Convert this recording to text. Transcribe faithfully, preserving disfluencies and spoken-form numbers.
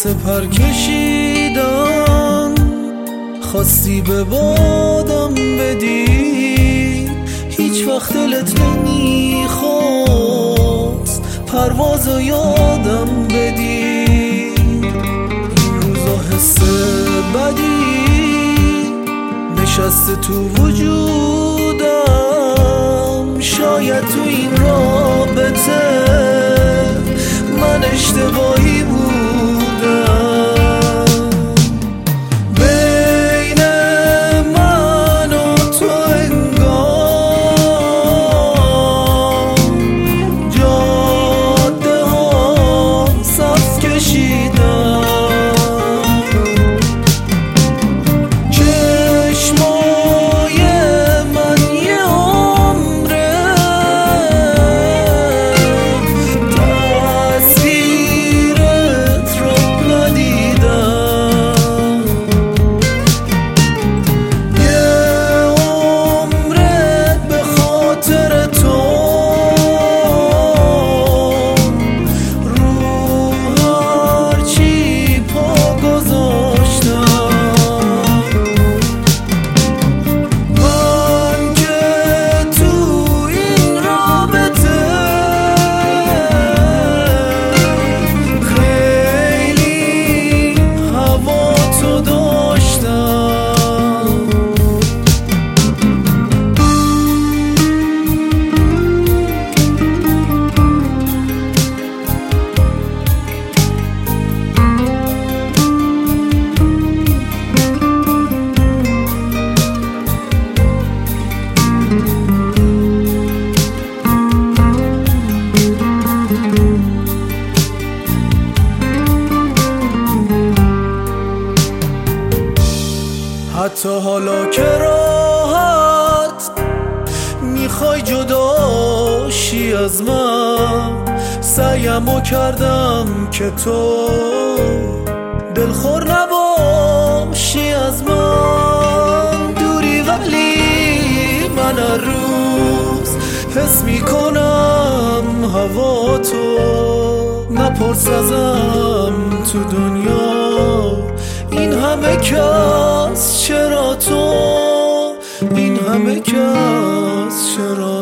سپر کشیدم، خواستی به بادم بدی، هیچ وقت دلت نمیخواست پروازو یادم بدی. این روزا حس بدی نشسته تو وجودم، شاید تو این رابطه من اشتباهی بودم. بین من و تو انگار جاده ها صف کشیدم، چشمای من یه عمره تصویرت رو ندیدم، یه عمرت به خاطر تو رو هرچی پا گذاشتم. من که تو این رابطه خیلی هوا تو داشتم. حتی حالا که راحت میخوای جداشی از من، سعیمو کردم که تو دلخور نباشی از من. دوری ولی من هر روز حس میکنم هوا تو. نپرس ازم تو دنیا این همه کس چرا تو، این همه کس چرا